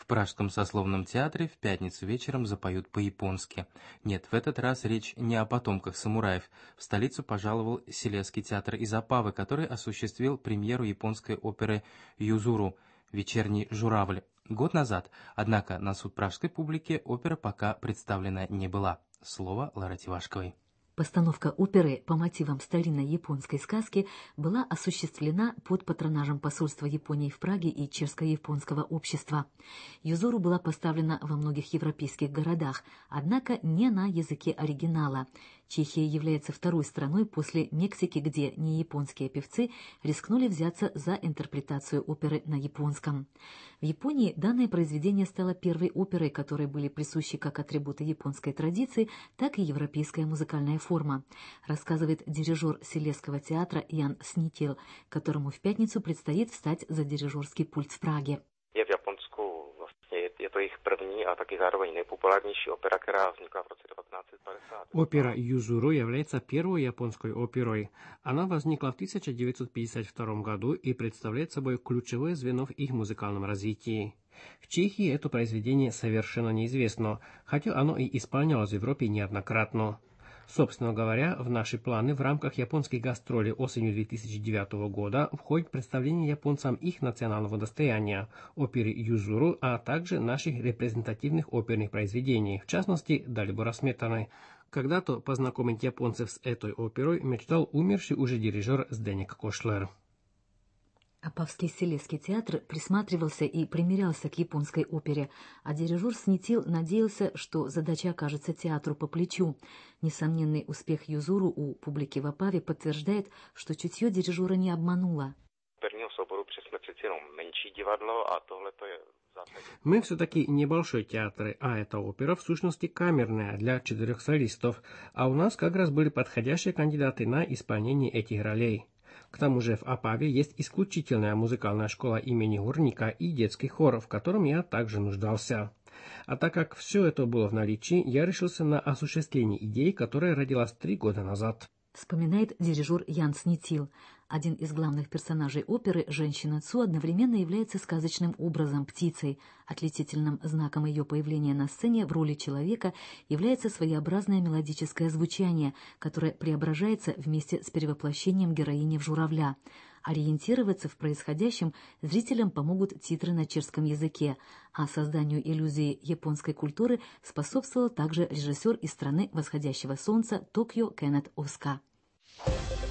Пражском сословном театре в пятницу вечером запоют по-японски. Нет, в этот раз речь не о потомках самураев. В столицу пожаловал Селесский театр из Опавы, который осуществил премьеру японской оперы «Юзуру» «Вечерний журавль» год назад. Однако на суд пражской публики опера пока представлена не была. Слово Ларе Тивашковой. Постановка оперы по мотивам старинной японской сказки была осуществлена под патронажем посольства Японии в Праге и Чешско-японского общества. Юзуру была поставлена во многих европейских городах, однако не на языке оригинала. Чехия является второй страной после Мексики, где неяпонские певцы рискнули взяться за интерпретацию оперы на японском. В Японии данное произведение стало первой оперой, которой были присущи как атрибуты японской традиции, так и европейская музыкальная форма, рассказывает дирижер Селесского театра Ян Снитил, которому в пятницу предстоит встать за дирижерский пульт в Праге. Je to jejich první a taky zároveň nejpopulárnější opera, která vznikla v roce 1950. Опера «Юзуру» является первой японской оперой. Она возникла в 1952 году и представляет собой ключевое звено в их музыкальном развитии. В Чехии это произведение совершенно неизвестно, хотя оно и исполнялось в Европе неоднократно. Собственно говоря, в наши планы в рамках японских гастролей осенью 2009 года входит представление японцам их национального достояния, оперы «Юзуру», а также наших репрезентативных оперных произведений, в частности, Далибора Сметаны. Когда-то познакомить японцев с этой оперой мечтал умерший уже дирижер Зденек Кошлер. Опавский Селесский театр присматривался и примирялся к японской опере, а дирижер Снитил надеялся, что задача окажется театру по плечу. Несомненный успех Юзуру у публики в Опаве подтверждает, что чутье дирижера не обмануло. Мы все-таки небольшой театр, а эта опера в сущности камерная для 4 солистов, а у нас как раз были подходящие кандидаты на исполнение этих ролей. К тому же в Опаве есть исключительная музыкальная школа имени Гурника и детский хор, в котором я также нуждался. А так как все это было в наличии, я решился на осуществление идеи, которая родилась 3 года назад. Вспоминает дирижер Ян Снитил. Один из главных персонажей оперы, женщина Цу, одновременно является сказочным образом, птицей. Отличительным знаком ее появления на сцене в роли человека является своеобразное мелодическое звучание, которое преображается вместе с перевоплощением героини в журавля. Ориентироваться в происходящем зрителям помогут титры на чешском языке, а созданию иллюзии японской культуры способствовал также режиссер из страны восходящего солнца Токио Кеннет Оска.